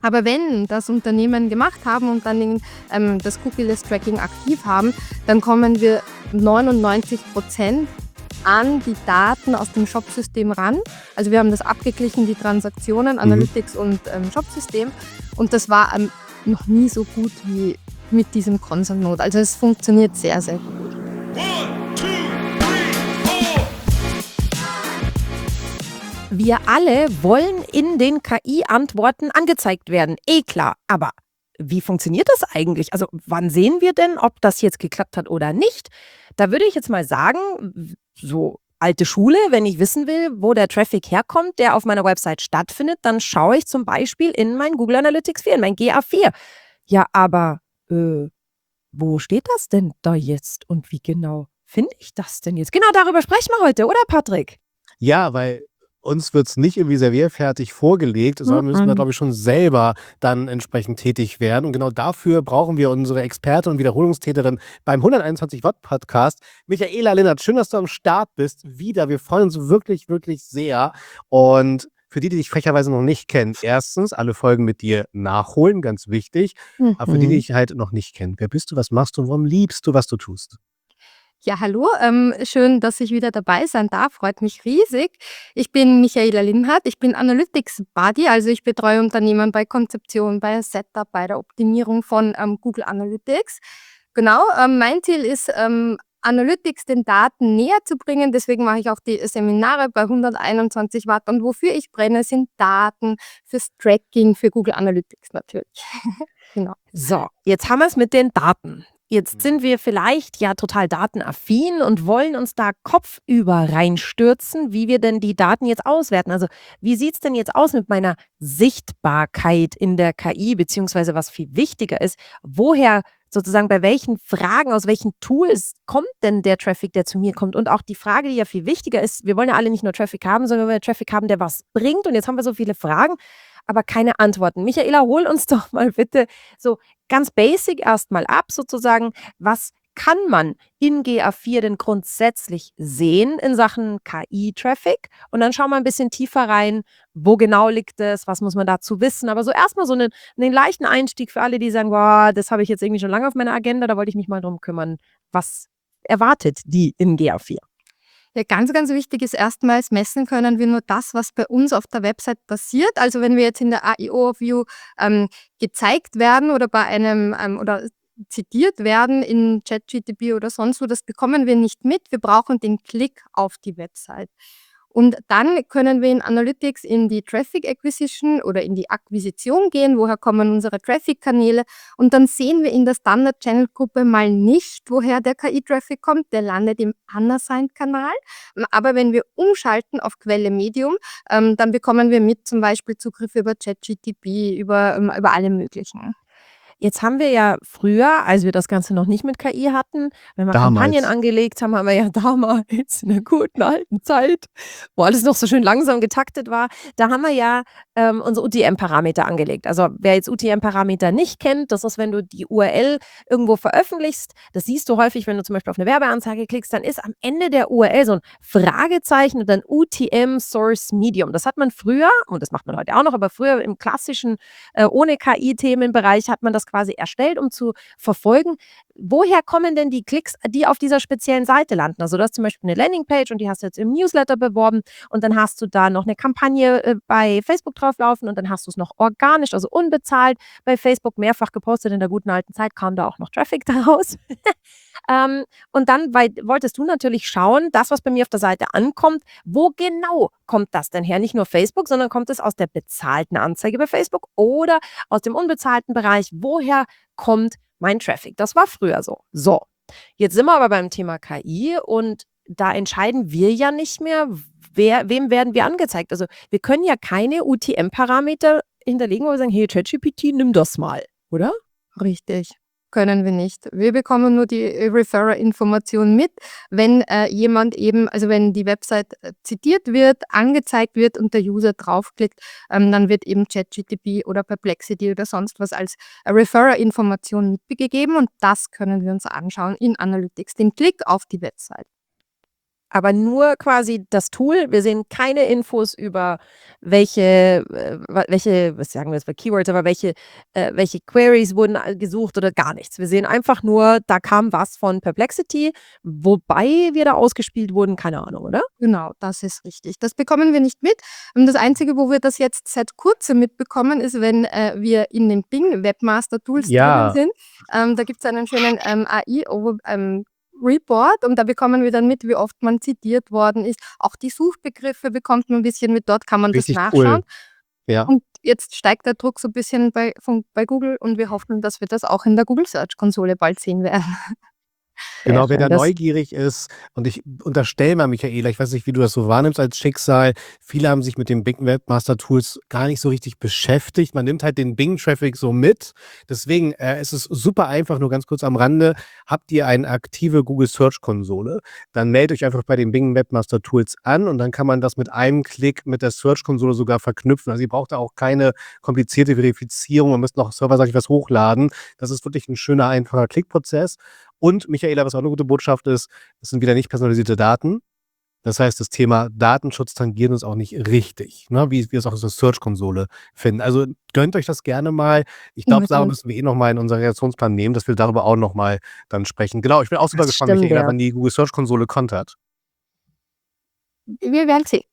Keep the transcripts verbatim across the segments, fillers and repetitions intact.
Aber wenn das Unternehmen gemacht haben und dann den, ähm, das Cookie-less-Tracking aktiv haben, dann kommen wir neunundneunzig Prozent an die Daten aus dem Shopsystem ran. Also wir haben das abgeglichen, die Transaktionen, Mhm. Analytics und ähm, Shopsystem. Und das war ähm, noch nie so gut wie mit diesem Consent Node. Also es funktioniert sehr, sehr gut. One, two, three, four. Wir alle wollen in den K I-Antworten angezeigt werden. Eh klar. Aber wie funktioniert das eigentlich? Also wann sehen wir denn, ob das jetzt geklappt hat oder nicht? Da würde ich jetzt mal sagen, w- so alte Schule, wenn ich wissen will, wo der Traffic herkommt, der auf meiner Website stattfindet, dann schaue ich zum Beispiel in mein Google Analytics vier, in mein G A vier. Ja, aber äh, wo steht das denn da jetzt und wie genau finde ich das denn jetzt? Genau darüber sprechen wir heute, oder Patrick? Ja, weil uns wird es nicht irgendwie servierfertig vorgelegt, sondern müssen wir, Mhm. glaube ich, schon selber dann entsprechend tätig werden. Und genau dafür brauchen wir unsere Experte und Wiederholungstäterin beim hunderteinundzwanzig Watt Podcast, Michaela Linnert. Schön, dass du am Start bist. Wieder. Wir freuen uns wirklich, wirklich sehr. Und für die, die dich frecherweise noch nicht kennen, erstens alle Folgen mit dir nachholen, ganz wichtig. Aber für die, die Mhm. dich halt noch nicht kennen, wer bist du, was machst du und warum liebst du, was du tust? Ja, hallo, ähm, schön, dass ich wieder dabei sein darf, freut mich riesig. Ich bin Michaela Linnert, ich bin Analytics Buddy, also ich betreue Unternehmen bei Konzeption, bei Setup, bei der Optimierung von ähm, Google Analytics. Genau, ähm, mein Ziel ist, ähm, Analytics den Daten näher zu bringen, deswegen mache ich auch die Seminare bei hunderteinundzwanzig Watt und wofür ich brenne, sind Daten fürs Tracking, für Google Analytics natürlich. Genau. So, jetzt haben wir es mit den Daten. Jetzt sind wir vielleicht ja total datenaffin und wollen uns da kopfüber reinstürzen, wie wir denn die Daten jetzt auswerten. Also wie sieht es denn jetzt aus mit meiner Sichtbarkeit in der K I, beziehungsweise was viel wichtiger ist, woher sozusagen bei welchen Fragen, aus welchen Tools kommt denn der Traffic, der zu mir kommt? Und auch die Frage, die ja viel wichtiger ist, wir wollen ja alle nicht nur Traffic haben, sondern wir wollen Traffic haben, der was bringt. Und jetzt haben wir so viele Fragen, aber keine Antworten. Michaela, hol uns doch mal bitte so ganz basic erstmal ab, sozusagen, was kann man in G A vier denn grundsätzlich sehen in Sachen K I-Traffic? Und dann schauen wir ein bisschen tiefer rein, wo genau liegt es, was muss man dazu wissen. Aber so erstmal so einen, einen leichten Einstieg für alle, die sagen, boah, das habe ich jetzt irgendwie schon lange auf meiner Agenda, da wollte ich mich mal drum kümmern. Was erwartet die in G A vier? Ja, ganz, ganz wichtig ist erstmals, messen können wir nur das, was bei uns auf der Website passiert. Also wenn wir jetzt in der A I O-View ähm, gezeigt werden oder bei einem ähm, oder zitiert werden in ChatGPT oder sonst wo, das bekommen wir nicht mit. Wir brauchen den Klick auf die Website. Und dann können wir in Analytics in die Traffic Acquisition oder in die Akquisition gehen. Woher kommen unsere Traffic-Kanäle? Und dann sehen wir in der Standard-Channel-Gruppe mal nicht, woher der K I-Traffic kommt. Der landet im Unassigned-Kanal. Aber wenn wir umschalten auf Quelle Medium, ähm, dann bekommen wir mit zum Beispiel Zugriffe über ChatGPT, über, ähm, über alle möglichen. Jetzt haben wir ja früher, als wir das Ganze noch nicht mit K I hatten, wenn wir Kampagnen Damals. angelegt haben, haben wir ja damals in der guten alten Zeit, wo alles noch so schön langsam getaktet war, da haben wir ja ähm, unsere U T M-Parameter angelegt. Also wer jetzt U T M-Parameter nicht kennt, das ist, wenn du die U R L irgendwo veröffentlichst, das siehst du häufig, wenn du zum Beispiel auf eine Werbeanzeige klickst, dann ist am Ende der U R L so ein Fragezeichen und dann U T M Source Medium. Das hat man früher, und das macht man heute auch noch, aber früher im klassischen, äh, ohne K I-Themenbereich hat man das quasi erstellt, um zu verfolgen, woher kommen denn die Klicks, die auf dieser speziellen Seite landen. Also du hast zum Beispiel eine Landingpage und die hast du jetzt im Newsletter beworben und dann hast du da noch eine Kampagne äh, bei Facebook drauflaufen und dann hast du es noch organisch, also unbezahlt bei Facebook mehrfach gepostet. In der guten alten Zeit kam da auch noch Traffic daraus. Ähm, und dann weil, wolltest du natürlich schauen, das, was bei mir auf der Seite ankommt, wo genau kommt das denn her? Nicht nur Facebook, sondern kommt es aus der bezahlten Anzeige bei Facebook oder aus dem unbezahlten Bereich? Woher kommt mein Traffic? Das war früher so. So, jetzt sind wir aber beim Thema K I und da entscheiden wir ja nicht mehr, wer, wem werden wir angezeigt. Also wir können ja keine U T M-Parameter hinterlegen, wo wir sagen, hey ChatGPT, nimm das mal, oder? Richtig, können wir nicht. Wir bekommen nur die äh, Referrer-Information mit, wenn äh, jemand eben, also wenn die Website äh, zitiert wird, angezeigt wird und der User draufklickt, ähm, dann wird eben ChatGPT oder Perplexity oder sonst was als äh, Referrer-Information mitgegeben und das können wir uns anschauen in Analytics, den Klick auf die Website. aber nur quasi das Tool. Wir sehen keine Infos über welche, äh, wa- welche, was sagen wir jetzt bei Keywords, aber welche, äh, welche Queries wurden all- gesucht oder gar nichts. Wir sehen einfach nur, da kam was von Perplexity, wobei wir da ausgespielt wurden, keine Ahnung, oder? Genau, das ist richtig. Das bekommen wir nicht mit. Ähm, Das Einzige, wo wir das jetzt seit kurzem mitbekommen, ist, wenn äh, wir in den Bing Webmaster Tools drinnen Ja, sind. Ähm, da gibt es einen schönen ähm, A I over, ähm, Report und da bekommen wir dann mit, wie oft man zitiert worden ist. Auch die Suchbegriffe bekommt man ein bisschen mit. Dort kann man das richtig nachschauen. cool. Ja. Und jetzt steigt der Druck so ein bisschen bei, von, bei Google und wir hoffen, dass wir das auch in der Google Search Konsole bald sehen werden. Sehr Genau, wer schön. da Das, neugierig ist, und ich unterstelle mal, Michaela, ich weiß nicht, wie du das so wahrnimmst als Schicksal, viele haben sich mit den Bing Webmaster Tools gar nicht so richtig beschäftigt. Man nimmt halt den Bing-Traffic so mit. Deswegen äh, ist es super einfach, nur ganz kurz am Rande. Habt ihr eine aktive Google Search Konsole, dann meldet euch einfach bei den Bing Webmaster Tools an und dann kann man das mit einem Klick mit der Search Konsole sogar verknüpfen. Also ihr braucht da auch keine komplizierte Verifizierung, man müsst noch serverseitig was hochladen. Das ist wirklich ein schöner, einfacher Klickprozess. Und Michaela, was auch eine gute Botschaft ist, das sind wieder nicht personalisierte Daten. Das heißt, das Thema Datenschutz tangiert uns auch nicht richtig, ne? Wie wir es auch aus der Search-Konsole finden. Also gönnt euch das gerne mal. Ich glaube, Sarah Unbedingt. müssen wir eh nochmal in unseren Reaktionsplan nehmen, dass wir darüber auch nochmal dann sprechen. Genau, ich bin auch super das gespannt, stimmt, Michaela, ja. wann die Google Search-Konsole kontert. Wir werden sehen.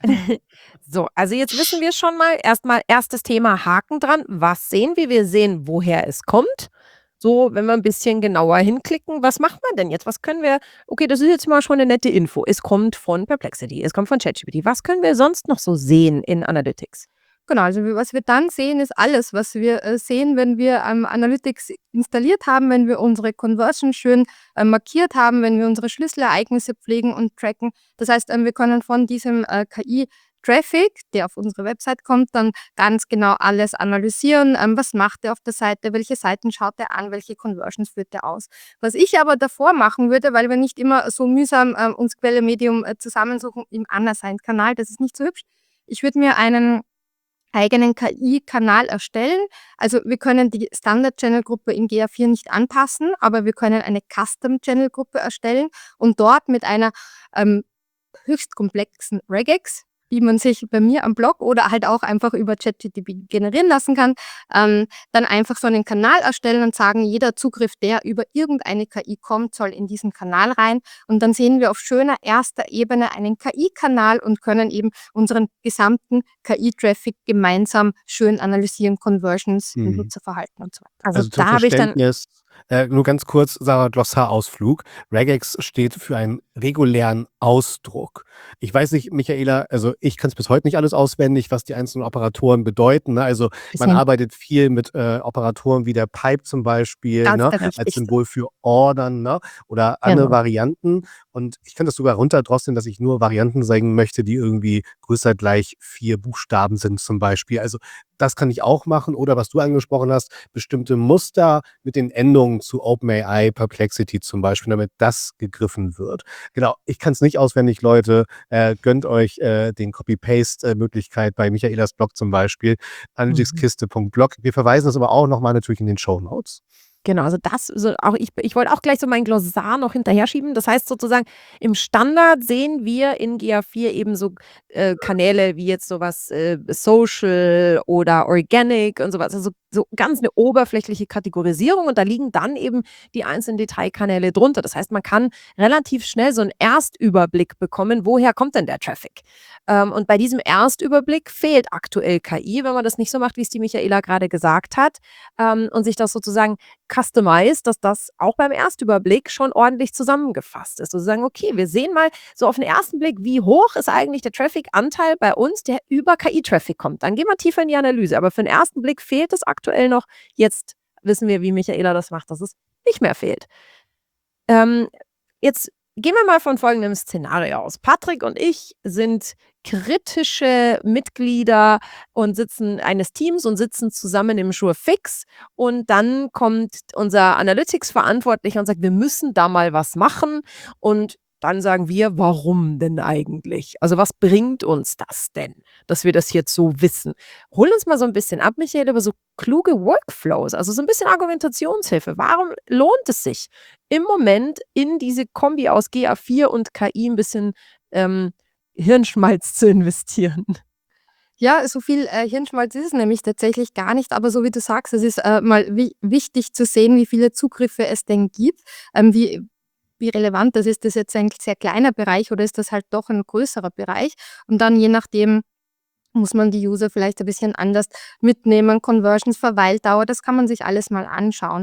So, also jetzt wissen wir schon mal, erstmal erstes Thema Haken dran. Was sehen wir? Wir sehen, woher es kommt. So, wenn wir ein bisschen genauer hinklicken, was macht man denn jetzt? Was können wir, okay, das ist jetzt mal schon eine nette Info. Es kommt von Perplexity, es kommt von ChatGPT. Was können wir sonst noch so sehen in Analytics? Genau, also wir- was wir dann sehen, ist alles, was wir äh, sehen, wenn wir ähm, Analytics installiert haben, wenn wir unsere Conversion schön äh, markiert haben, wenn wir unsere Schlüsselereignisse pflegen und tracken. Das heißt, ähm, wir können von diesem äh, K I-Traffic, der auf unsere Website kommt, dann ganz genau alles analysieren. Ähm, was macht er auf der Seite? Welche Seiten schaut er an? Welche Conversions führt er aus? Was ich aber davor machen würde, weil wir nicht immer so mühsam ähm, uns Quelle Medium äh, zusammensuchen im Unassigned-Kanal, das ist nicht so hübsch. Ich würde mir einen eigenen K I-Kanal erstellen. Also wir können die Standard-Channel-Gruppe in G A vier nicht anpassen, aber wir können eine Custom-Channel-Gruppe erstellen und dort mit einer ähm, höchst komplexen Regex, wie man sich bei mir am Blog oder halt auch einfach über ChatGPT generieren lassen kann, ähm, dann einfach so einen Kanal erstellen und sagen, jeder Zugriff, der über irgendeine K I kommt, soll in diesen Kanal rein. Und dann sehen wir auf schöner erster Ebene einen K I-Kanal und können eben unseren gesamten K I-Traffic gemeinsam schön analysieren, Conversions, Mhm. Nutzerverhalten und so weiter. Also, Also zum da habe ich dann, Verständnis, äh, nur ganz kurz, Sarah, Glossarausflug. Regex steht für einen regulären Ausdruck. Ich weiß nicht, Michaela, also ich kann es bis heute nicht alles auswendig, was die einzelnen Operatoren bedeuten. Ne? Also man Bisschen arbeitet viel mit äh, Operatoren wie der Pipe zum Beispiel, ganz ne? der als Wichtigste. Symbol für Ordern, ne? oder andere genau. Varianten. Und ich kann das sogar runterdrosseln, dass ich nur Varianten zeigen möchte, die irgendwie größer gleich vier Buchstaben sind zum Beispiel. Also das kann ich auch machen. Oder was du angesprochen hast, bestimmte Muster mit den Endungen zu OpenAI, Perplexity zum Beispiel, damit das gegriffen wird. Genau, ich kann es nicht auswendig, Leute. Äh, gönnt euch äh, den Copy-Paste-Möglichkeit bei Michaelas Blog zum Beispiel, Mhm. analyticskiste punkt blog. Wir verweisen das aber auch nochmal natürlich in den Shownotes. Genau, also das, so auch ich, ich wollte auch gleich so mein Glossar noch hinterher schieben. Das heißt sozusagen, im Standard sehen wir in G A vier eben so äh, Kanäle wie jetzt sowas äh, Social oder Organic und sowas. Also so ganz eine oberflächliche Kategorisierung und da liegen dann eben die einzelnen Detailkanäle drunter. Das heißt, man kann relativ schnell so einen Erstüberblick bekommen, woher kommt denn der Traffic? Ähm, und bei diesem Erstüberblick fehlt aktuell K I, wenn man das nicht so macht, wie es die Michaela gerade gesagt hat, ähm, und sich das sozusagen customized, dass das auch beim Erstüberblick schon ordentlich zusammengefasst ist. Also sagen, okay, wir sehen mal so auf den ersten Blick, wie hoch ist eigentlich der Traffic-Anteil bei uns, der über K I-Traffic kommt. Dann gehen wir tiefer in die Analyse. Aber für den ersten Blick fehlt es aktuell noch. Jetzt wissen wir, wie Michaela das macht, dass es nicht mehr fehlt. Ähm, jetzt gehen wir mal von folgendem Szenario aus. Patrick und ich sind kritische Mitglieder und sitzen eines Teams und sitzen zusammen im SureFix und dann kommt unser Analytics-Verantwortlicher und sagt, wir müssen da mal was machen und dann sagen wir, warum denn eigentlich? Also was bringt uns das denn, dass wir das jetzt so wissen? Hol uns mal so ein bisschen ab, Michael, über so kluge Workflows, also so ein bisschen Argumentationshilfe. Warum lohnt es sich im Moment in diese Kombi aus G A vier und K I ein bisschen ähm, Hirnschmalz zu investieren? Ja, so viel äh, Hirnschmalz ist es nämlich tatsächlich gar nicht, aber so wie du sagst, es ist äh, mal wi wichtig zu sehen, wie viele Zugriffe es denn gibt, ähm, wie wie relevant das ist. Ist das jetzt ein sehr kleiner Bereich oder ist das halt doch ein größerer Bereich? Und dann je nachdem muss man die User vielleicht ein bisschen anders mitnehmen, Conversions, Verweildauer, das kann man sich alles mal anschauen.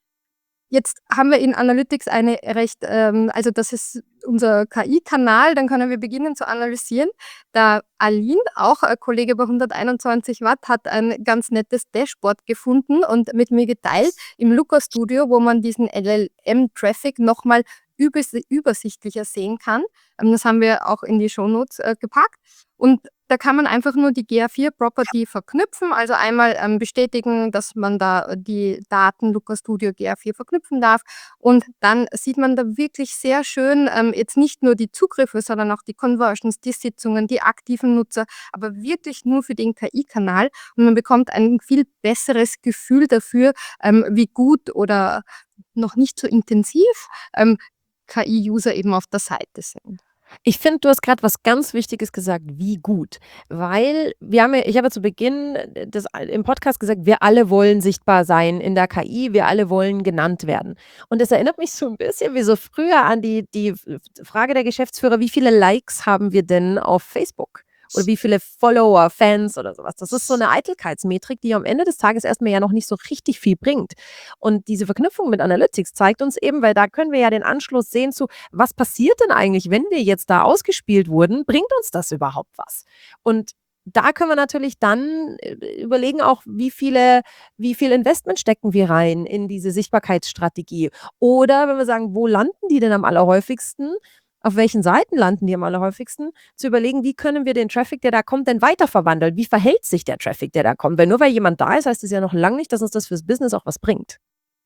Jetzt haben wir in Analytics eine recht, ähm, also das ist unser K I-Kanal, dann können wir beginnen zu analysieren. Der Aline, auch ein Kollege bei hunderteinundzwanzig Watt, hat ein ganz nettes Dashboard gefunden und mit mir geteilt im Looker Studio, wo man diesen L L M-Traffic nochmal übers- übersichtlicher sehen kann. Ähm, Das haben wir auch in die Shownotes äh, gepackt. Und da kann man einfach nur die G A vier Property verknüpfen, also einmal ähm, bestätigen, dass man da äh, die Daten Looker Studio G A vier verknüpfen darf. Und dann sieht man da wirklich sehr schön ähm, jetzt nicht nur die Zugriffe, sondern auch die Conversions, die Sitzungen, die aktiven Nutzer, aber wirklich nur für den K I-Kanal. Und man bekommt ein viel besseres Gefühl dafür, ähm, wie gut oder noch nicht so intensiv ähm, K I-User eben auf der Seite sind. Ich finde, du hast gerade was ganz Wichtiges gesagt, wie gut. Weil wir haben ja ich habe ja zu Beginn des im Podcast gesagt, wir alle wollen sichtbar sein in der K I, wir alle wollen genannt werden. Und das erinnert mich so ein bisschen wie so früher an die die Frage der Geschäftsführer: „Wie viele Likes haben wir denn auf Facebook?“ Oder wie viele Follower, Fans oder sowas. Das ist so eine Eitelkeitsmetrik, die am Ende des Tages erst mal ja noch nicht so richtig viel bringt. Und diese Verknüpfung mit Analytics zeigt uns eben, weil da können wir ja den Anschluss sehen zu: Was passiert denn eigentlich, wenn wir jetzt da ausgespielt wurden? Bringt uns das überhaupt was? Und da können wir natürlich dann äh, überlegen auch, wie viele wie viel Investment stecken wir rein in diese Sichtbarkeitsstrategie? Oder wenn wir sagen, wo landen die denn am allerhäufigsten? Auf welchen Seiten landen die am allerhäufigsten? Zu überlegen, wie können wir den Traffic, der da kommt, denn weiter verwandeln? Wie verhält sich der Traffic, der da kommt? Weil nur weil jemand da ist, heißt es ja noch lange nicht, dass uns das fürs Business auch was bringt.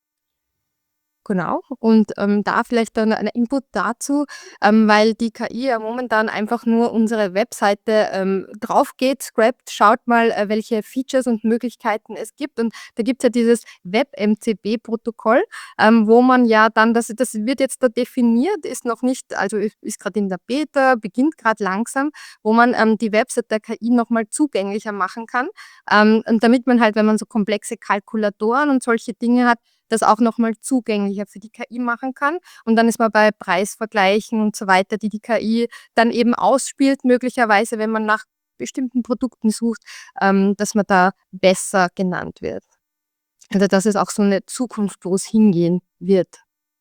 Genau. Und ähm, da vielleicht dann ein Input dazu, ähm, weil die K I ja momentan einfach nur unsere Webseite ähm, drauf geht, scrapt, schaut mal, äh, welche Features und Möglichkeiten es gibt. Und da gibt es ja dieses Web-M C B-Protokoll, ähm, wo man ja dann, das, das wird jetzt da definiert, ist noch nicht, also ist, ist gerade in der Beta, beginnt gerade langsam, wo man ähm, die Website der K I nochmal zugänglicher machen kann. Ähm, und damit man halt, wenn man so komplexe Kalkulatoren und solche Dinge hat, das auch nochmal zugänglicher für die K I machen kann. Und dann ist man bei Preisvergleichen und so weiter, die die K I dann eben ausspielt, möglicherweise, wenn man nach bestimmten Produkten sucht, ähm, dass man da besser genannt wird. Also dass es auch so eine Zukunft, wo es hingehen wird.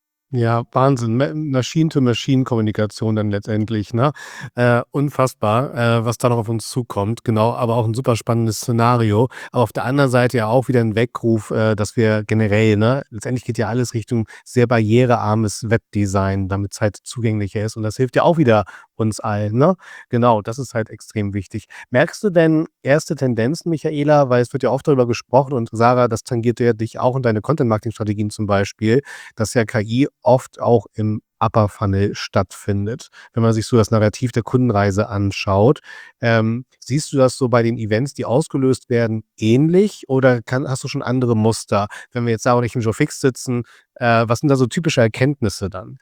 Ja, Wahnsinn. Ma- Machine-to-Machine-Kommunikation dann letztendlich, ne? Äh, unfassbar, äh, was da noch auf uns zukommt. Genau, aber auch ein super spannendes Szenario. Aber auf der anderen Seite ja auch wieder ein Weckruf, äh, dass wir generell, ne, letztendlich geht ja alles Richtung sehr barrierearmes Webdesign, damit es halt zugänglicher ist. Und das hilft ja auch wieder uns allen, ne? Genau, das ist halt extrem wichtig. Merkst du denn erste Tendenzen, Michaela? Weil es wird ja oft darüber gesprochen und Sarah, das tangiert ja dich auch und deine Content-Marketing-Strategien zum Beispiel, dass ja K I oft auch im Upper Funnel stattfindet. Wenn man sich so das Narrativ der Kundenreise anschaut, ähm, siehst du das so bei den Events, die ausgelöst werden, ähnlich oder kann, hast du schon andere Muster? Wenn wir jetzt Sarah und ich im Joe Fix sitzen, äh, was sind da so typische Erkenntnisse dann?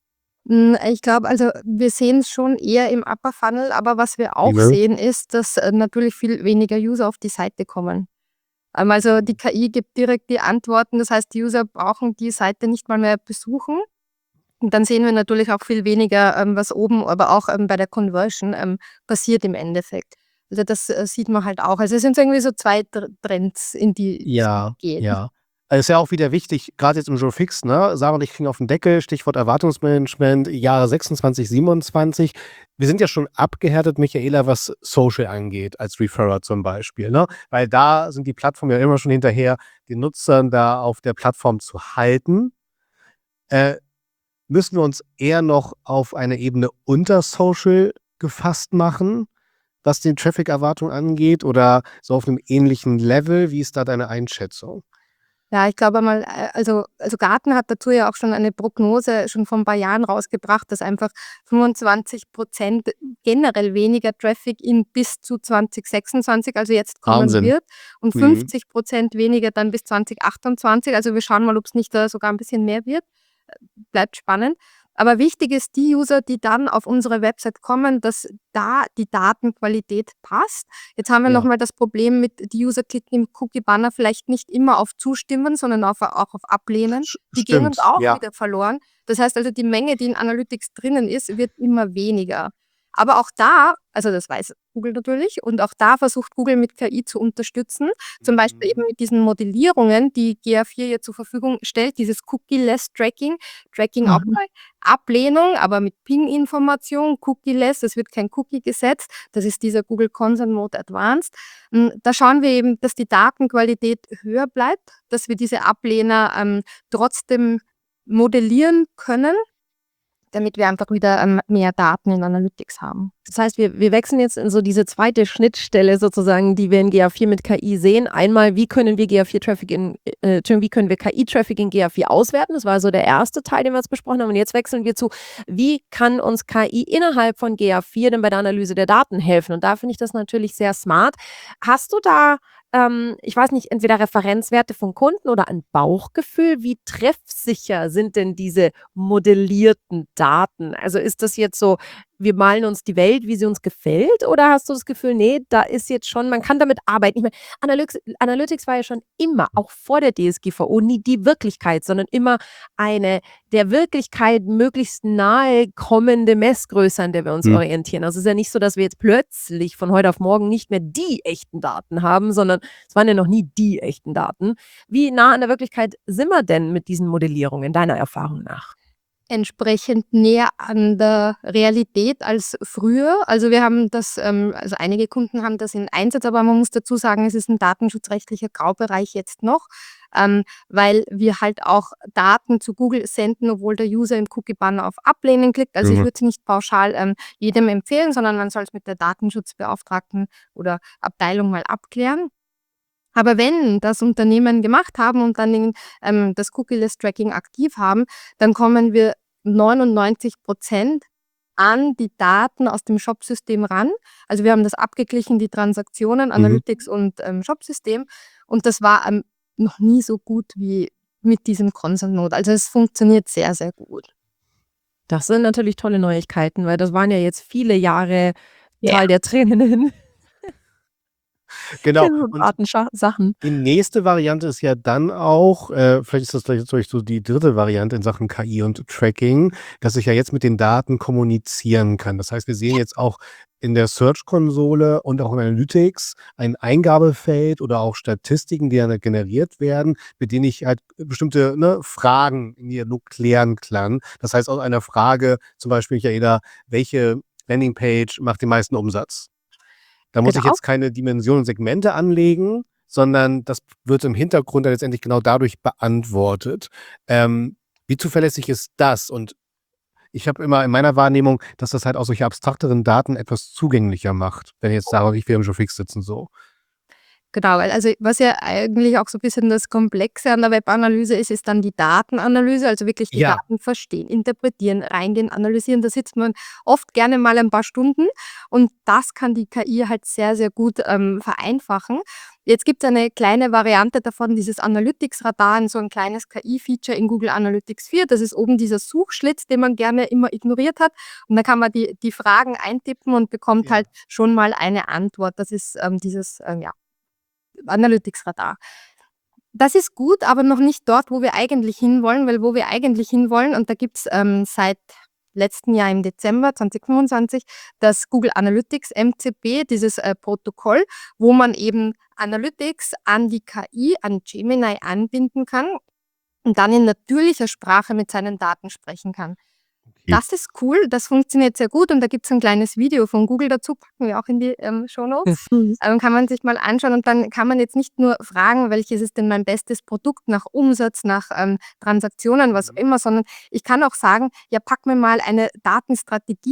Hm, ich glaube, also wir sehen es schon eher im Upper Funnel, aber was wir auch Mhm. sehen, ist, dass äh, natürlich viel weniger User auf die Seite kommen. Ähm, also die K I gibt direkt die Antworten, das heißt, die User brauchen die Seite nicht mal mehr besuchen. Und dann sehen wir natürlich auch viel weniger, ähm, was oben, aber auch ähm, bei der Conversion ähm, passiert im Endeffekt. Also das äh, sieht man halt auch. Also es sind so irgendwie so zwei Tr- Trends, in die es Ja, geht. ja. Also, ist ja auch wieder wichtig, gerade jetzt im Joe Fix, ne? Sarah und ich kriegen auf den Deckel, Stichwort Erwartungsmanagement, Jahre sechsundzwanzig, siebenundzwanzig. Wir sind ja schon abgehärtet, Michaela, was Social angeht, als Referrer zum Beispiel, ne? Weil da sind die Plattformen ja immer schon hinterher, den Nutzern da auf der Plattform zu halten. Äh, müssen wir uns eher noch auf eine Ebene unter Social gefasst machen, was den Traffic-Erwartung angeht, oder so auf einem ähnlichen Level? Wie ist da deine Einschätzung? Ja, ich glaube mal, äh, also, also Gartner hat dazu ja auch schon eine Prognose schon vor ein paar Jahren rausgebracht, dass einfach fünfundzwanzig Prozent generell weniger Traffic in bis zu zwanzig sechsundzwanzig, also jetzt kommen Wahnsinn. wird, und Mhm. fünfzig Prozent weniger dann bis zwanzig achtundzwanzig. Also wir schauen mal, ob es nicht da sogar ein bisschen mehr wird. Äh, Bleibt spannend. Aber wichtig ist, die User, die dann auf unsere Website kommen, dass da die Datenqualität passt. Jetzt haben wir Ja. nochmal das Problem mit, die User klicken im Cookie-Banner vielleicht nicht immer auf Zustimmen, sondern auf, auch auf Ablehnen. Sch- Die gehen uns Stimmt, auch ja. wieder verloren. Das heißt also, die Menge, die in Analytics drinnen ist, wird immer weniger. Aber auch da, also das weiß Google natürlich, und auch da versucht Google mit K I zu unterstützen. Zum Beispiel Mhm. eben mit diesen Modellierungen, die G A vier hier zur Verfügung stellt, dieses Cookie-less Tracking, Tracking auch Mhm. bei Ablehnung, aber mit Ping-Information, Cookie-less, es wird kein Cookie gesetzt. Das ist dieser Google Consent Mode Advanced. Mm, Da schauen wir eben, dass die Datenqualität höher bleibt, dass wir diese Ablehner ähm, trotzdem modellieren können, damit wir einfach wieder ähm, mehr Daten in Analytics haben. Das heißt, wir, wir wechseln jetzt in so diese zweite Schnittstelle sozusagen, die wir in G A vier mit K I sehen. Einmal, wie können wir G A vier Traffic in, äh, Entschuldigung, wie können wir K I-Traffic in G A vier auswerten? Das war so der erste Teil, den wir jetzt besprochen haben. Und jetzt wechseln wir zu, wie kann uns K I innerhalb von G A vier denn bei der Analyse der Daten helfen? Und da finde ich das natürlich sehr smart. Hast du da, ähm, ich weiß nicht, entweder Referenzwerte von Kunden oder ein Bauchgefühl? Wie treffsicher sind denn diese modellierten Daten? Also ist das jetzt so, wir malen uns die Welt, wie sie uns gefällt? Oder hast du das Gefühl, nee, da ist jetzt schon, man kann damit arbeiten? Ich meine, Analytics, Analytics war ja schon immer, auch vor der D S G V O, nie die Wirklichkeit, sondern immer eine der Wirklichkeit möglichst nahe kommende Messgröße, an der wir uns Hm. orientieren. Also es ist ja nicht so, dass wir jetzt plötzlich von heute auf morgen nicht mehr die echten Daten haben, sondern es waren ja noch nie die echten Daten. Wie nah an der Wirklichkeit sind wir denn mit diesen Modellierungen, deiner Erfahrung nach? Entsprechend näher an der Realität als früher. Also wir haben das, ähm, also einige Kunden haben das in Einsatz, aber man muss dazu sagen, es ist ein datenschutzrechtlicher Graubereich jetzt noch, ähm, weil wir halt auch Daten zu Google senden, obwohl der User im Cookie-Banner auf Ablehnen klickt. Also ich Mhm. würde es nicht pauschal ähm, jedem empfehlen, sondern man soll es mit der Datenschutzbeauftragten oder Abteilung mal abklären. Aber wenn das Unternehmen gemacht haben und dann den, ähm, das Cookie-less-Tracking aktiv haben, dann kommen wir neunundneunzig Prozent an die Daten aus dem Shopsystem ran. Also wir haben das abgeglichen, die Transaktionen, Mhm. Analytics und ähm, Shopsystem. Und das war ähm, noch nie so gut wie mit diesem Consent Mode. Also es funktioniert sehr, sehr gut. Das sind natürlich tolle Neuigkeiten, weil das waren ja jetzt viele Jahre Ja. Tal der Tränen Genau. in so Und Datensachen. die nächste Variante ist ja dann auch, äh, vielleicht ist das gleich jetzt so die dritte Variante in Sachen K I und Tracking, dass ich ja jetzt mit den Daten kommunizieren kann. Das heißt, wir sehen jetzt auch in der Search-Konsole und auch in Analytics ein Eingabefeld oder auch Statistiken, die dann generiert werden, mit denen ich halt bestimmte ne, Fragen in Dialog klären kann. Das heißt, aus einer Frage, zum Beispiel, Michaela, welche Landingpage macht den meisten Umsatz? Da muss ich Genau. jetzt keine Dimensionen und Segmente anlegen, sondern das wird im Hintergrund dann letztendlich genau dadurch beantwortet. Ähm, wie zuverlässig ist das? Und ich habe immer in meiner Wahrnehmung, dass das halt auch solche abstrakteren Daten etwas zugänglicher macht, wenn ich jetzt sage, ich will im Showfix sitzen so. Genau, weil also was ja eigentlich auch so ein bisschen das Komplexe an der Webanalyse ist, ist dann die Datenanalyse, also wirklich die Ja. Daten verstehen, interpretieren, reingehen, analysieren. Da sitzt man oft gerne mal ein paar Stunden und das kann die K I halt sehr, sehr gut ähm, vereinfachen. Jetzt gibt es eine kleine Variante davon, dieses Analytics-Radar, so ein kleines K I-Feature in Google Analytics vier. Das ist oben dieser Suchschlitz, den man gerne immer ignoriert hat. Und da kann man die, die Fragen eintippen und bekommt Ja. halt schon mal eine Antwort. Das ist ähm, dieses, ähm, ja, Analytics-Radar. Das ist gut, aber noch nicht dort, wo wir eigentlich hinwollen, weil wo wir eigentlich hinwollen, und da gibt es ähm, seit letzten Jahr im Dezember zwanzig fünfundzwanzig das Google Analytics M C P, dieses äh, Protokoll, wo man eben Analytics an die K I, an Gemini anbinden kann und dann in natürlicher Sprache mit seinen Daten sprechen kann. Okay. Das ist cool, das funktioniert sehr gut und da gibt es ein kleines Video von Google dazu, packen wir auch in die ähm, Shownotes. Mhm. Ähm, kann man sich mal anschauen und dann kann man jetzt nicht nur fragen, welches ist denn mein bestes Produkt nach Umsatz, nach ähm, Transaktionen, was auch immer, sondern ich kann auch sagen, ja, pack mir mal eine Datenstrategie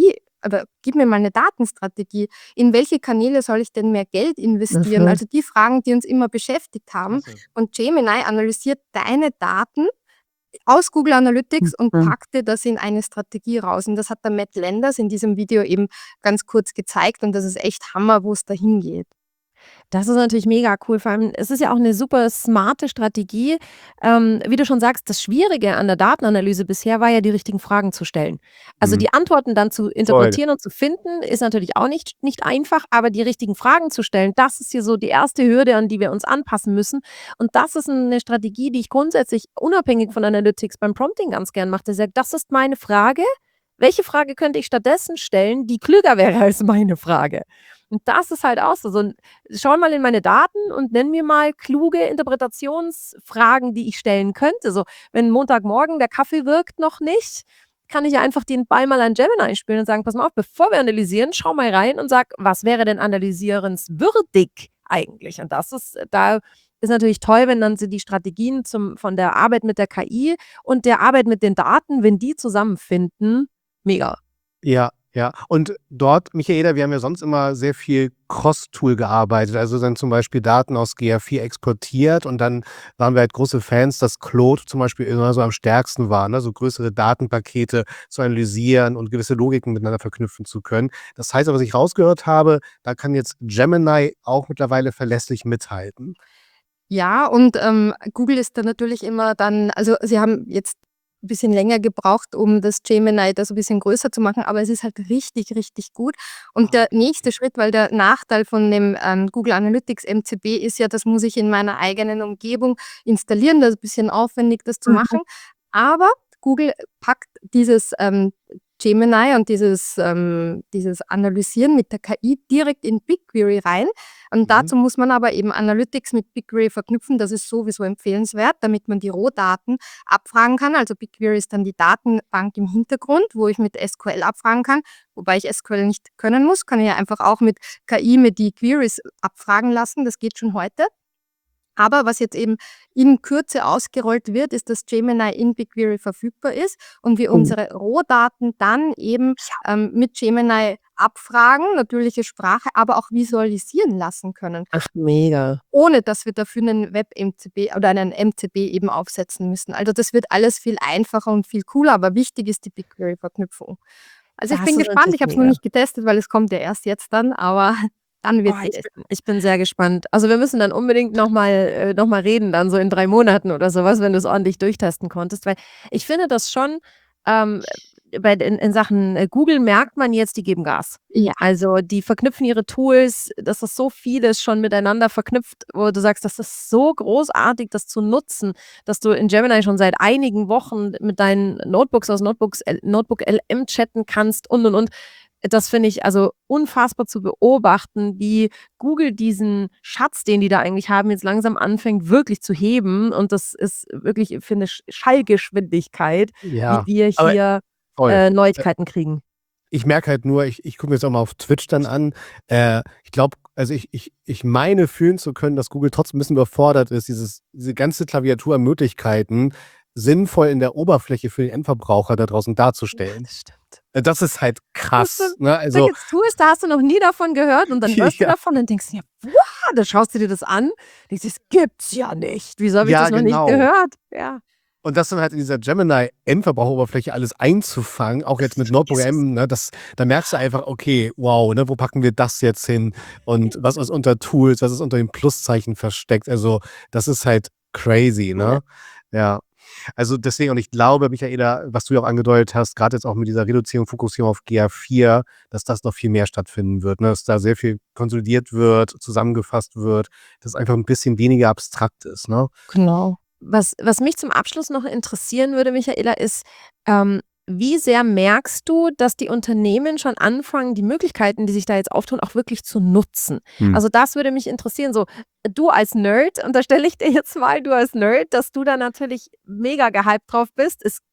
oder gib mir mal eine Datenstrategie. In welche Kanäle soll ich denn mehr Geld investieren? Mhm. Also die Fragen, die uns immer beschäftigt haben. Klasse. Und Gemini analysiert deine Daten aus Google Analytics und Mhm. packt dir das in eine Strategie raus. Und das hat der Matt Lenders in diesem Video eben ganz kurz gezeigt und das ist echt Hammer, wo es dahin geht. Das ist natürlich mega cool. Vor allem, es ist ja auch eine super smarte Strategie. Ähm, wie du schon sagst, das Schwierige an der Datenanalyse bisher war ja, die richtigen Fragen zu stellen. Also Mhm. die Antworten dann zu Voll. interpretieren und zu finden, ist natürlich auch nicht, nicht einfach, aber die richtigen Fragen zu stellen, das ist hier so die erste Hürde, an die wir uns anpassen müssen. Und das ist eine Strategie, die ich grundsätzlich unabhängig von Analytics beim Prompting ganz gern mache. Der sagt, das ist meine Frage. Welche Frage könnte ich stattdessen stellen, die klüger wäre als meine Frage? Und das ist halt auch so. so ein, schau mal in meine Daten und nenn mir mal kluge Interpretationsfragen, die ich stellen könnte. So, wenn Montagmorgen der Kaffee wirkt noch nicht, kann ich ja einfach den Ball mal an Gemini spielen und sagen, pass mal auf, bevor wir analysieren, schau mal rein und sag, was wäre denn analysierenswürdig eigentlich? Und das ist, da ist natürlich toll, wenn dann sie die Strategien zum, von der Arbeit mit der K I und der Arbeit mit den Daten, wenn die zusammenfinden, mega. Ja, ja. Und dort, Michaela, wir haben ja sonst immer sehr viel Cross-Tool gearbeitet. Also dann zum Beispiel Daten aus G A vier exportiert und dann waren wir halt große Fans, dass Claude zum Beispiel immer so am stärksten war, ne? So größere Datenpakete zu analysieren und gewisse Logiken miteinander verknüpfen zu können. Das heißt aber, was ich rausgehört habe, da kann jetzt Gemini auch mittlerweile verlässlich mithalten. Ja, und ähm, Google ist da natürlich immer dann, also sie haben jetzt ein bisschen länger gebraucht, um das Gemini da so ein bisschen größer zu machen, aber es ist halt richtig, richtig gut. Und der nächste Schritt, weil der Nachteil von dem ähm, Google Analytics M C B ist ja, das muss ich in meiner eigenen Umgebung installieren, das ist ein bisschen aufwendig, das zu Mhm. machen. Aber Google packt dieses ähm, Gemini und dieses, ähm, dieses Analysieren mit der K I direkt in BigQuery rein. Und Mhm. dazu muss man aber eben Analytics mit BigQuery verknüpfen. Das ist sowieso empfehlenswert, damit man die Rohdaten abfragen kann. Also BigQuery ist dann die Datenbank im Hintergrund, wo ich mit S Q L abfragen kann. Wobei ich S Q L nicht können muss, kann ich ja einfach auch mit K I mit die Queries abfragen lassen. Das geht schon heute. Aber was jetzt eben in Kürze ausgerollt wird, ist, dass Gemini in BigQuery verfügbar ist und wir Oh. unsere Rohdaten dann eben ähm, mit Gemini abfragen, natürliche Sprache, aber auch visualisieren lassen können, Ach, mega. ohne dass wir dafür einen Web-M C B oder einen M C B eben aufsetzen müssen. Also das wird alles viel einfacher und viel cooler, aber wichtig ist die BigQuery-Verknüpfung. Also ich Das bin ist gespannt, natürlich ich habe es noch mega. nicht getestet, weil es kommt ja erst jetzt dann, aber dann wird Oh, es ich, bin, ich bin sehr gespannt. Also wir müssen dann unbedingt nochmal äh, noch mal reden, dann so in drei Monaten oder sowas, wenn du es ordentlich durchtesten konntest. Weil ich finde das schon, ähm, bei, in, in Sachen äh, Google merkt man jetzt, die geben Gas. Ja. Also die verknüpfen ihre Tools, dass das so vieles schon miteinander verknüpft, wo du sagst, das ist so großartig, das zu nutzen, dass du in Gemini schon seit einigen Wochen mit deinen Notebooks aus Notebooks, L- Notebook L M chatten kannst und und und. Das finde ich also unfassbar zu beobachten, wie Google diesen Schatz, den die da eigentlich haben, jetzt langsam anfängt wirklich zu heben. Und das ist wirklich, ich finde, Sch- Schallgeschwindigkeit, wie Ja, wir aber hier voll. äh, Äh, Neuigkeiten kriegen. Ich merke halt nur, ich, ich gucke mir jetzt auch mal auf Twitch dann an. Äh, ich glaube, also ich, ich, ich meine fühlen zu können, dass Google trotzdem ein bisschen überfordert ist, dieses, diese ganze Klaviatur an Möglichkeiten sinnvoll in der Oberfläche für den Endverbraucher da draußen darzustellen. Das stimmt. Äh, Das ist halt Das krass. sind Ne? Sag Also, jetzt Tools, da hast du noch nie davon gehört und dann hörst du ja, davon und denkst dir, wow, da schaust du dir das an, denkst, das gibt's ja nicht. Wieso habe ich ja, das noch nicht genau. gehört? Ja. Und das dann halt in dieser Gemini-Endverbraucheroberfläche alles einzufangen, auch jetzt mit Notebook Jesus. M, ne, das, da merkst du einfach, okay, wow, ne, wo packen wir das jetzt hin? Und was ist unter Tools, was ist unter dem Pluszeichen versteckt? Also, das ist halt crazy, Ja. ne? Ja. Also deswegen, und ich glaube, Michaela, was du ja auch angedeutet hast, gerade jetzt auch mit dieser Reduzierung, Fokussierung auf G A vier, dass das noch viel mehr stattfinden wird, ne? Dass da sehr viel konsolidiert wird, zusammengefasst wird, dass es einfach ein bisschen weniger abstrakt ist, ne? Genau. Was, was mich zum Abschluss noch interessieren würde, Michaela, ist, ähm, wie sehr merkst du, dass die Unternehmen schon anfangen, die Möglichkeiten, die sich da jetzt auftun, auch wirklich zu nutzen? Hm. Also das würde mich interessieren. So, du als Nerd, unterstelle ich dir jetzt mal, du als Nerd, dass du da natürlich mega gehypt drauf bist. Es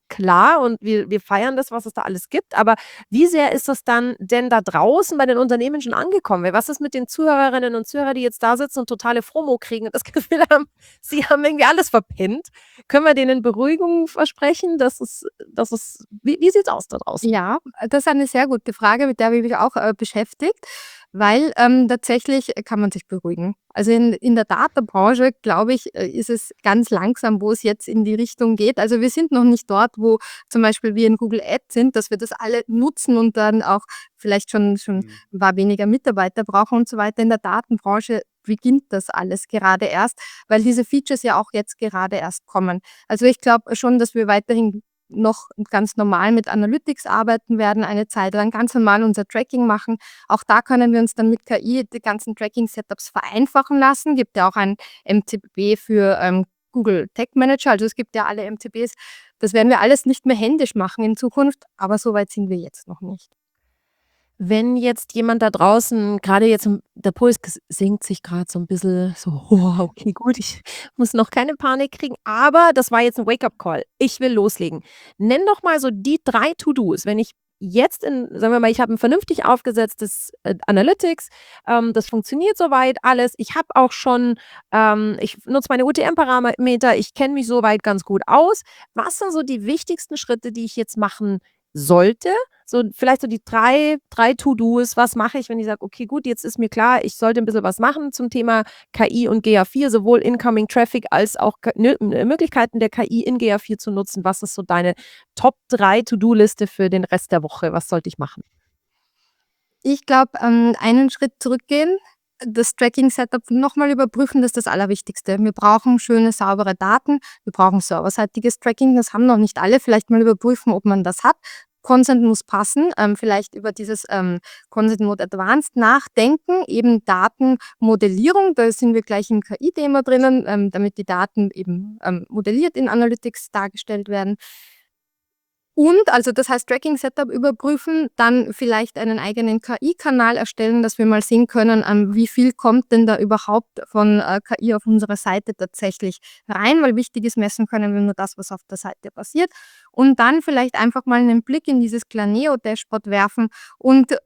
klar und wir, wir feiern das, was es da alles gibt. Aber wie sehr ist das dann denn da draußen bei den Unternehmen schon angekommen? Weil was ist mit den Zuhörerinnen und Zuhörern, die jetzt da sitzen und totale FOMO kriegen und das Gefühl haben, sie haben irgendwie alles verpennt? Können wir denen Beruhigung versprechen? Dass es, dass es, wie, wie sieht es aus da draußen? Ja, das ist eine sehr gute Frage, mit der habe ich mich auch äh, beschäftigt, weil ähm, tatsächlich kann man sich beruhigen. Also in, in der Datenbranche, glaube ich, äh, ist es ganz langsam, wo es jetzt in die Richtung geht. Also wir sind noch nicht dort, wo zum Beispiel wir in Google Ads sind, dass wir das alle nutzen und dann auch vielleicht schon, schon Mhm. ein paar weniger Mitarbeiter brauchen und so weiter. In der Datenbranche beginnt das alles gerade erst, weil diese Features ja auch jetzt gerade erst kommen. Also ich glaube schon, dass wir weiterhin noch ganz normal mit Analytics arbeiten werden, eine Zeit lang ganz normal unser Tracking machen. Auch da können wir uns dann mit K I die ganzen Tracking-Setups vereinfachen lassen. Gibt ja auch ein M C P für ähm, Google Tag Manager, also es gibt ja alle M C Ps. Das werden wir alles nicht mehr händisch machen in Zukunft, aber so weit sind wir jetzt noch nicht. Wenn jetzt jemand da draußen, gerade jetzt, im- der Puls ges- senkt sich gerade so ein bisschen so, oh, okay, gut, ich muss noch keine Panik kriegen, aber das war jetzt ein Wake-up-Call. Ich will loslegen. Nenn doch mal so die drei To-Dos, wenn ich jetzt in, sagen wir mal, ich habe ein vernünftig aufgesetztes äh, Analytics, ähm, das funktioniert soweit alles. Ich habe auch schon, ähm, ich nutze meine U T M-Parameter, ich kenne mich soweit ganz gut aus. Was sind so die wichtigsten Schritte, die ich jetzt machen sollte? So vielleicht so die drei, drei To-Dos. Was mache ich, wenn ich sage, okay, gut, jetzt ist mir klar, ich sollte ein bisschen was machen zum Thema K I und G A vier, sowohl Incoming Traffic als auch K- nö- äh, Möglichkeiten der K I in G A vier zu nutzen. Was ist so deine Top drei To-Do-Liste für den Rest der Woche? Was sollte ich machen? Ich glaube, ähm, einen Schritt zurückgehen, das Tracking-Setup nochmal überprüfen, das ist das Allerwichtigste. Wir brauchen schöne, saubere Daten, wir brauchen serverseitiges Tracking, das haben noch nicht alle. Vielleicht mal überprüfen, ob man das hat. Consent muss passen, ähm, vielleicht über dieses ähm, Consent Mode Advanced nachdenken, eben Datenmodellierung, da sind wir gleich im K I-Thema drinnen, ähm, damit die Daten eben ähm, modelliert in Analytics dargestellt werden. Und, also das heißt Tracking-Setup überprüfen, dann vielleicht einen eigenen K I-Kanal erstellen, dass wir mal sehen können, ähm, wie viel kommt denn da überhaupt von äh, K I auf unsere Seite tatsächlich rein, weil wichtig ist, messen können wir nur das, was auf der Seite passiert. Und dann vielleicht einfach mal einen Blick in dieses Planeo-Dashboard werfen und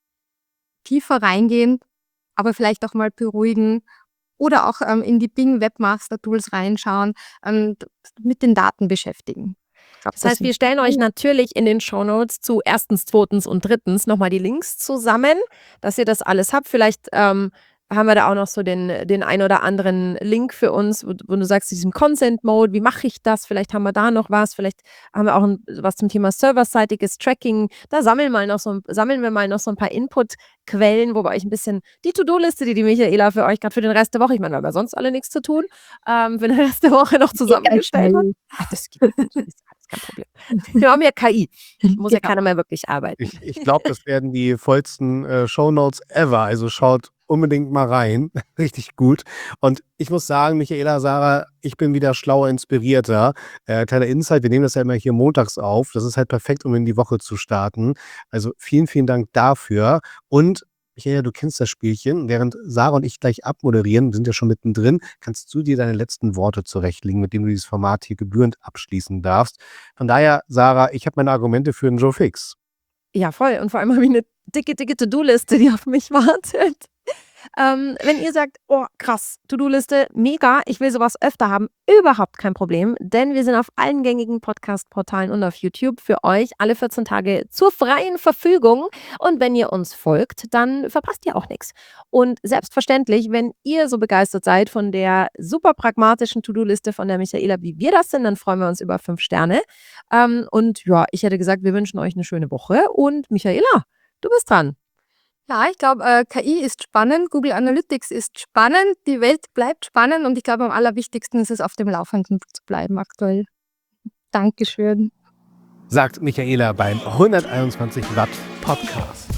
tiefer reingehen, aber vielleicht auch mal beruhigen oder auch ähm, in die Bing Webmaster Tools reinschauen, ähm, d- mit den Daten beschäftigen. Ich glaub, Das heißt, sind wir stellen euch natürlich in den Shownotes zu erstens, zweitens und drittens nochmal die Links zusammen, dass ihr das alles habt. Vielleicht ähm, haben wir da auch noch so den, den ein oder anderen Link für uns, wo, wo du sagst, diesem Consent Mode, wie mache ich das? Vielleicht haben wir da noch was, vielleicht haben wir auch ein, was zum Thema serverseitiges Tracking. Da sammeln, mal noch so, ein- sammeln wir mal noch so ein paar Inputquellen, wo wir euch ein bisschen die To-Do-Liste, die die Michaela für euch gerade für den Rest der Woche, ich meine, wir haben ja sonst alle nichts zu tun, ähm, für den Rest der Woche noch zusammengestellt hat. Ach, das gibt es, das ist alles kein Problem. Wir haben ja K I. Muss ja Genau. keiner mehr wirklich arbeiten. Ich, ich glaube, das werden die vollsten äh, Shownotes ever. Also schaut unbedingt mal rein. Richtig gut. Und ich muss sagen, Michaela, Sarah, ich bin wieder schlauer, inspirierter. Äh, kleiner Insight, wir nehmen das ja immer hier montags auf. Das ist halt perfekt, um in die Woche zu starten. Also vielen, vielen Dank dafür. Und Michaela, du kennst das Spielchen. Während Sarah und ich gleich abmoderieren, wir sind ja schon mittendrin, kannst du dir deine letzten Worte zurechtlegen, mit denen du dieses Format hier gebührend abschließen darfst. Von daher, Sarah, ich habe meine Argumente für den Joe Fix. Ja, voll. Und vor allem habe ich eine dicke, dicke To-Do-Liste, die auf mich wartet. Ähm, wenn ihr sagt, oh krass, To-Do-Liste, mega, ich will sowas öfter haben, überhaupt kein Problem, denn wir sind auf allen gängigen Podcast-Portalen und auf YouTube für euch alle vierzehn Tage zur freien Verfügung. Und wenn ihr uns folgt, dann verpasst ihr auch nichts. Und selbstverständlich, wenn ihr so begeistert seid von der super pragmatischen To-Do-Liste von der Michaela, wie wir das sind, dann freuen wir uns über fünf Sterne. Ähm, und ja, ich hätte gesagt, wir wünschen euch eine schöne Woche. Und Michaela, du bist dran. Ja, ich glaube, äh, K I ist spannend, Google Analytics ist spannend, die Welt bleibt spannend und ich glaube, am allerwichtigsten ist es, auf dem Laufenden zu bleiben aktuell. Dankeschön. Sagt Michaela beim hunderteinundzwanzig Watt Podcast.